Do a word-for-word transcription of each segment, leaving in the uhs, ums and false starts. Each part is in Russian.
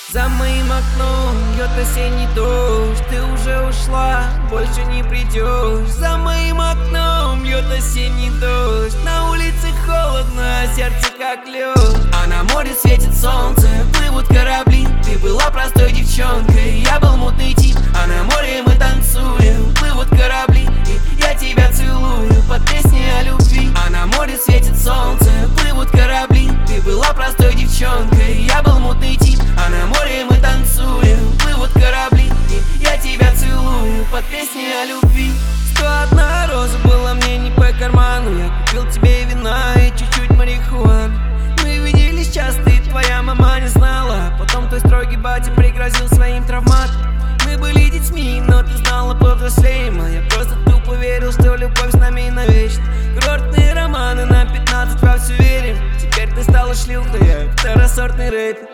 За моим окном льет осенний дождь. Ты уже ушла, больше не придешь. За моим окном льет осенний дождь. На улице холодно, а сердце как лед. А на море светит солнце, плывут корабли. Ты была простой девчонкой, я был мутный тип. А на море мы танцуем, плывут корабли. И я тебя целую под песни о любви. А на море светит солнце, плывут корабли. Ты была простой девчонкой, я был мутный тип. А на море мы танцуем, плывут корабли. И я тебя целую под песни о любви. Сто одна роза была мне не по карману. Я купил тебе вина и чуть-чуть марихуаны. Мы виделись часто, и твоя мама не знала. Потом твой строгий батя пригрозил своим травматом. Мы были детьми, но ты знала, повзрослеем. А я просто тупо верил, что любовь с нами навечно. Курортные романы на пятнадцать во всю верим. Теперь ты стала шлюхой, я второсортный рэпер.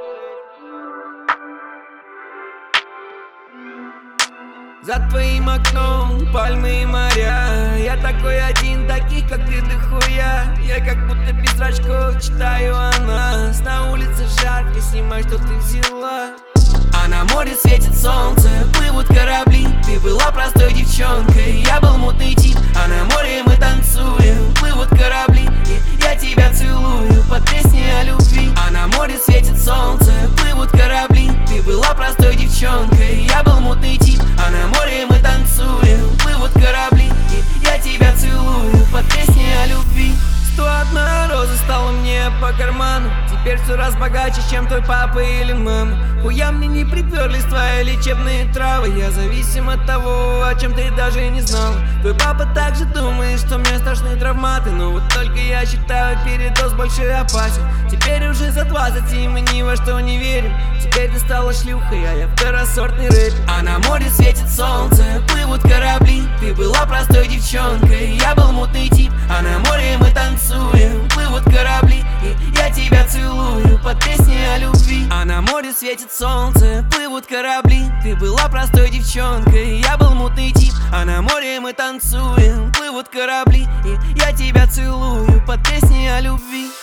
За твоим окном пальмы и моря. Я такой один, таких как ты дохуя. Я как будто без зрачков читаю о нас. На улице жарко, снимай, что ты взяла. А на море светит солнце, плывут корабли. Ты была простой девчонкой, я был мутный тип. А на море мы танцуем, плывут корабли. И я тебя целую под песни о любви. А на море светит солнце, плывут корабли. Ты была простой девчонкой, я был мутный тип. А на море мы танцуем, плывут корабли. И я тебя целую под песни о любви. Сто одна роза стала мне по карману. Теперь все раз богаче, чем твой папа или мама. Хуя мне не приперлись твои лечебные травы. Я зависим от того, о чем ты даже не знал. Твой папа также думает, что мне страшны травматы. Но вот только я считаю, передоз больше опасен. Теперь уже за двадцать, и мы ни во что не верим. Теперь ты стала шлюхой, а я второсортный рэпер. А на море светит солнце, плывут корабли. Ты была простой девчонкой, я был мутный тип. А на море мы танцуем, плывут корабли. И я тебя целую под песни о любви. А на море светит солнце, плывут корабли. Ты была простой девчонкой, я был мутный тип. А на море мы танцуем, плывут корабли. И я тебя целую под песни о любви.